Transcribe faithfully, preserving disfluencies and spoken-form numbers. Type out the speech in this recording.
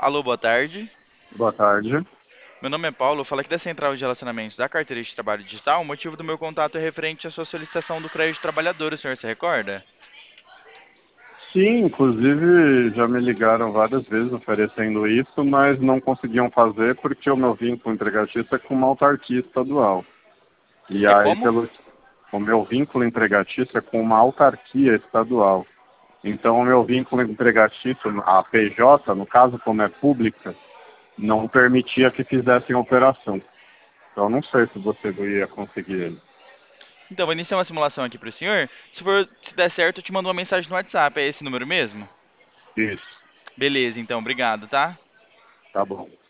Alô, boa tarde. Boa tarde. Meu nome é Paulo, eu falo aqui da Central de Relacionamentos da Carteira de Trabalho Digital. O motivo do meu contato é referente à sua solicitação do crédito trabalhador, o senhor se recorda? Sim, inclusive já me ligaram várias vezes oferecendo isso, mas não conseguiam fazer porque o meu vínculo empregatício é com uma autarquia estadual. E É aí, como? pelo o meu vínculo empregatício é com uma autarquia estadual. Então, o meu vínculo empregatício, a P J, no caso, como é pública, não permitia que fizessem operação. Então, não sei se você ia conseguir ele. Então, vou iniciar uma simulação aqui para o senhor. Se for, se der certo, eu te mando uma mensagem no WhatsApp. É esse número mesmo? Isso, Beleza, então, obrigado, tá? tá bom.